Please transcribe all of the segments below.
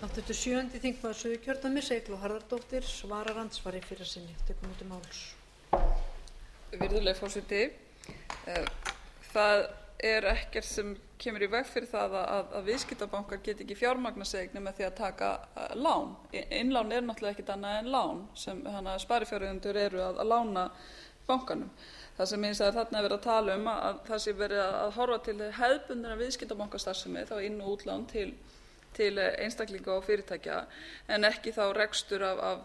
Háttvirtur 7. þingmaður Suðurkjördæmis Eygló Harðardóttir svarar andsvari fyrra sinni. Tekur nú til máls. Virðulegi forseti, það ekkert sem kemur í veg fyrir það að viðskiptabankar geti ekki fjármagnað sig með því að taka lán. Innlán náttúrulega ekkert annað en lán sem sparifjáreigendur eru að lána bankanum. Það sem hins vegar þarna verið að tala að það sé verið að horfa til hefðbundinnar viðskiptabankastarfsemi, þá inn- og útlán til einstaklinga og fyrirtækja, en ekki þá rekstur af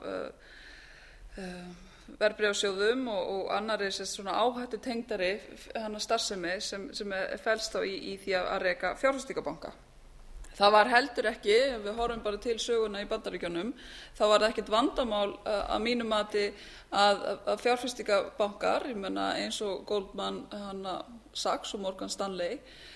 verðbréfasjóðum og annarri svona áhættu tengdari starfsemi sem felst þá í því að reka fjárfestingarbanka. Það var heldur ekki, ef við horfum bara til söguna í Bandaríkjunum, þá var það ekkert vandamál að mínu mati að fjárfestingarbankar, ég meina eins og Goldman Sachs og Morgan Stanley,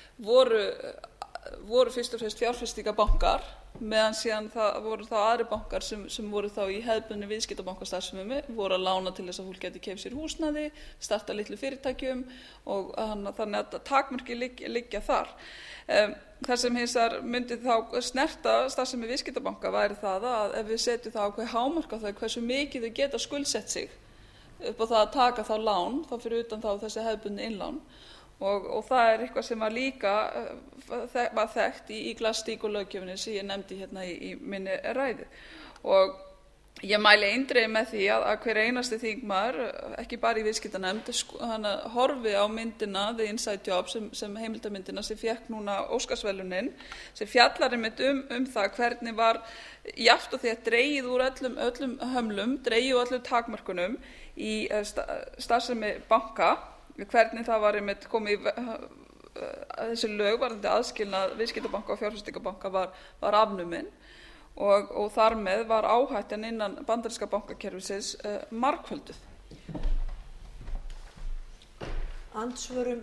voru fyrst og fremst fjárfestingarbankar, meðan síðan það voru þá aðrir bankar sem voru þá í hefðbundinni viðskiptabankastarfsemi, voru að lána til þess að fólk geti keypt sér húsnæði, starta litlu fyrirtækjum og þannig að takmörkin liggja þar. Það sem hins vegar myndi þá snerta starfsemi viðskiptabanka væri það að ef við setjum það ákveðið hámark á það hversu mikið þau geta skuldsett sig upp á það að taka þá lán, þá fyrir utan þá þessi hefðbundnu innlán. Og það eitthvað sem var líka var þekkt í Glass-Steagall-löggjöfinni sem ég nefndi hérna í minni ræðu. Og ég mæli eindregið með því að hver einasti þingmaður, ekki bara í viðskiptanefnd, horfi á myndina The Inside Job sem heimildarmyndina sem fékk núna Óskarsverðlaunin, sem fjallar einmitt það hvernig var jafnt og þétt dregið úr öllum hömlum, dregið úr öllum takmörkunum í starfsemi banka, hvernig það var einmitt komið þessi lög varðandi aðskilnað viðskiptabanka og fjárfestingarbanka var afnumin og þar með var áhættan innan bandaríska bankakerfisins margfölduð. Andsvörum